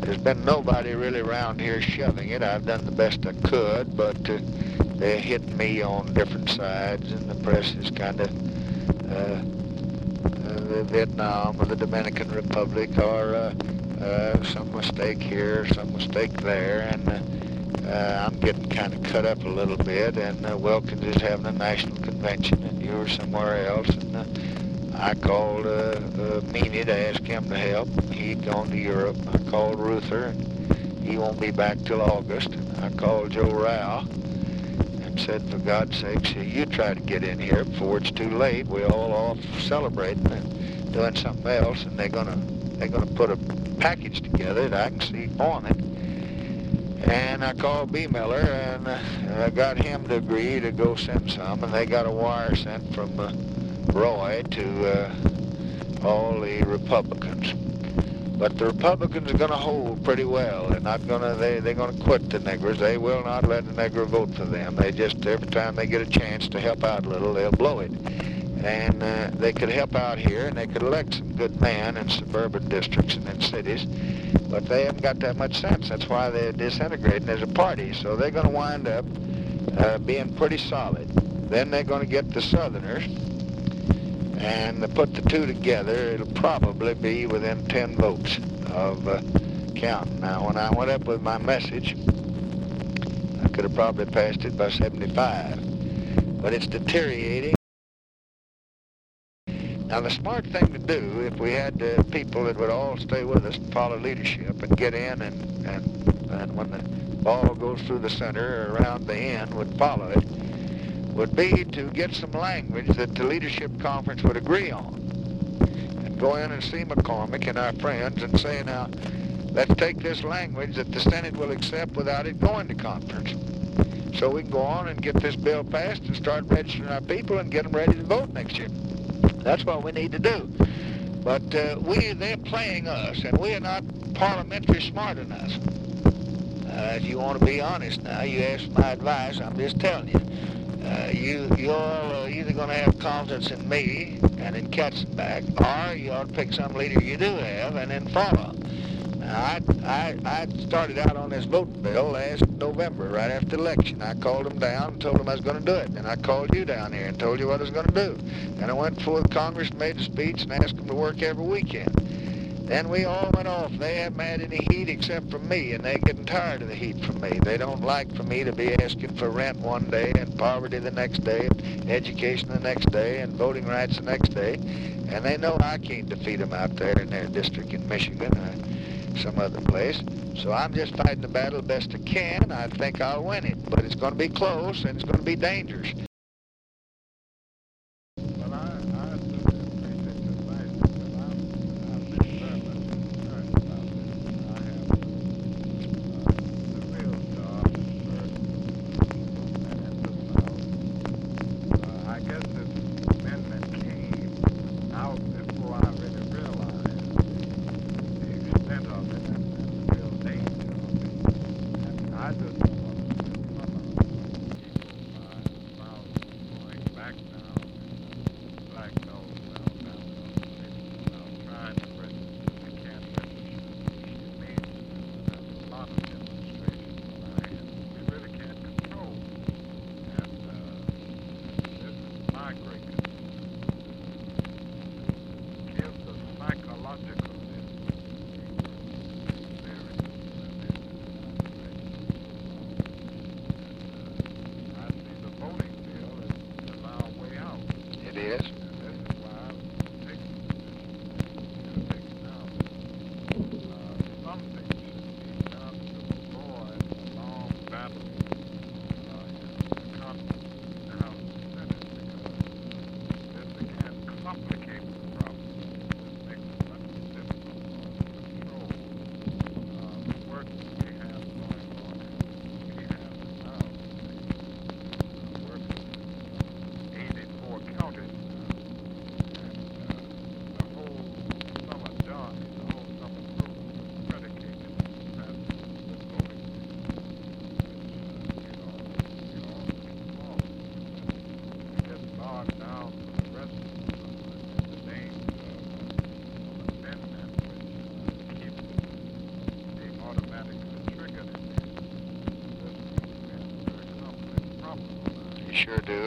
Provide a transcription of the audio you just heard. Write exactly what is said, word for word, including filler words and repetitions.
there's been nobody really around here shoving it. I've done the best I could, but uh, they're hitting me on different sides, and the press is kind of uh, uh, the Vietnam or the Dominican Republic, or uh, uh, some mistake here, some mistake there, and uh, uh, I'm getting kind of cut up a little bit, and uh, Wilkins is having a national convention, and you were somewhere else, and uh, I called uh, uh, Meany to ask him to help. He'd gone to Europe. I called Ruther, and he won't be back till August. I called Joe Rao and said, for God's sake, you try to get in here before it's too late. We're all off celebrating and doing something else, and they're gonna they're gonna put a package together that I can see forming. And I called B. Miller, and uh, I got him to agree to go send some, and they got a wire sent from uh, Roy to uh, all the Republicans. But the Republicans are going to hold pretty well. They're not going to, they, they're going to quit the Negroes. They will not let the Negro vote for them. They just, every time they get a chance to help out a little, they'll blow it. And uh, they could help out here, and they could elect some good men in suburban districts and in cities. But they haven't got that much sense. That's why they're disintegrating as a party. So they're going to wind up uh, being pretty solid. Then they're going to get the Southerners, and to put the two together, it'll probably be within ten votes of uh, counting. Now, when I went up with my message, I could have probably passed it by seventy-five. But it's deteriorating. Now, the smart thing to do, if we had uh, people that would all stay with us and follow leadership and get in, and, and, and when the ball goes through the center or around the end would follow it, would be to get some language that the leadership conference would agree on. And go in and see McCormick and our friends and say, now, let's take this language that the Senate will accept without it going to conference. So we can go on and get this bill passed and start registering our people and get them ready to vote next year. That's what we need to do. But uh, we, they're playing us, and we are not parliamentary smart enough. Uh, if you want to be honest now, you ask my advice, I'm just telling you. Uh, you, you're uh, either going to have confidence in me and in Katzenbach, or you ought to pick some leader you do have and then follow. Now, I, I, I started out on this voting bill last November, right after the election. I called them down and told them I was going to do it. And I called you down here and told you what I was going to do. And I went before the Congress and made a speech and asked them to work every weekend. Then we all went off. They haven't had any heat except from me, and they're getting tired of the heat from me. They don't like for me to be asking for rent one day and poverty the next day, and education the next day, and voting rights the next day. And they know I can't defeat them out there in their district in Michigan or some other place. So I'm just fighting the battle the best I can. I think I'll win it, but it's going to be close, and it's going to be dangerous. You sure do.